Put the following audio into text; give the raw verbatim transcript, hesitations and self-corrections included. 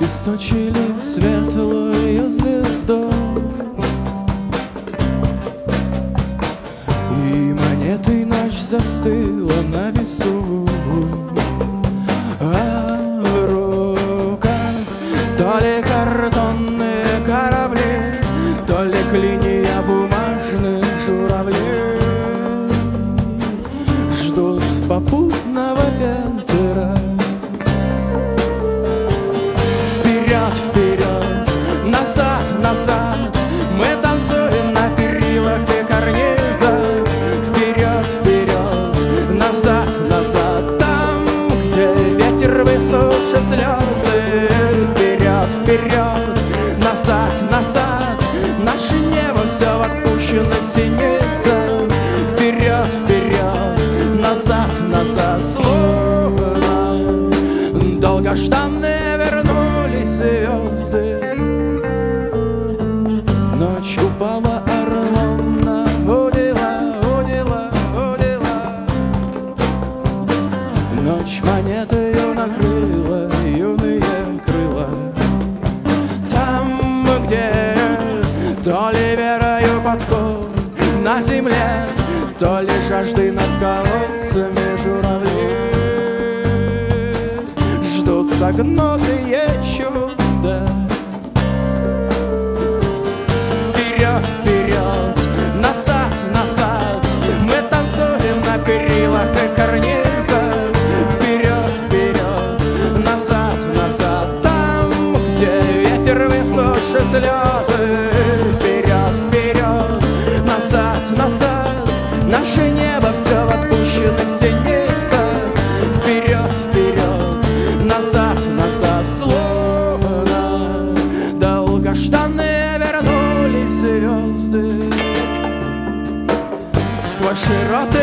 Источили светлую звезду, и монетой ночь застыла на весу. А в руках то ли картонные корабли, то ли клинья бумажных журавлей. Ждут попутного ветра. Вперед, вперед, назад, назад, мы танцуем на перилах и карнизах. Вперед, вперед, назад, назад, там, где ветер высушит слезы. Вперед, вперед, назад, назад, наше небо все в отпущенных синицах. Вперед, вперед, назад, назад, словно долгожданные вернулись звезды. Ночь упала орлом на удила, удила, удила. Ночь монетою накрыла юные крыла. Там, где то ли верою подход на земле, то ли жажды над колодцами журавли. Ждут согнутые чуда. Вперед, вперед, назад, назад, мы танцуем на перилах и карнизах. Вперед, вперед, назад, назад, там, где ветер высушит слезы. Вперед, вперед, назад, назад, наше небо все в отпущенных синицах. Вперед, вперед, назад, назад, словно долгожданные вернулись звезды. Сквозь широты